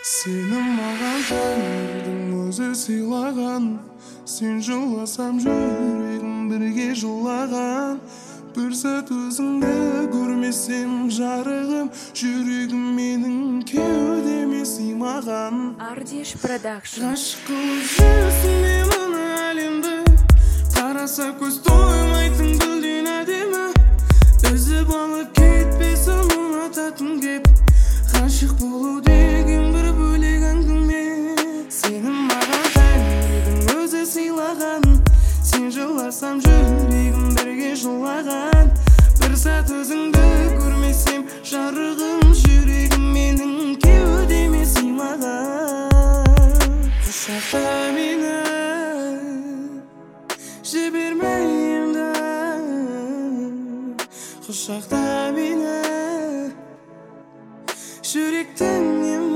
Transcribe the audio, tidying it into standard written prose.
Сені маған тәңірдің өзі сыйлаған, сен жыласам жүрегім бірге жылаған. Бір сәт өзіңді көрмесем жарығым, жүрегім менің кеудеме сыймаған. Ардиш Продакшн. Ғашық қылып жүрсің мен мына әлемді, қараса көз тоймайтын гүлден әдемі. Үзіп алып кетпесін ұнататын кеп, ғашық болу деген бір бөлек әңгіме. Сені маған тәңірдің өзі сыйлаған, сен жыласам жүрегім бірге жылаған. Бір сәт өзіңді көрмесем жарығым, жүрегім менің кеудеме сыймаған. Құшақта мені жіберме енді, құшақта мені жүректің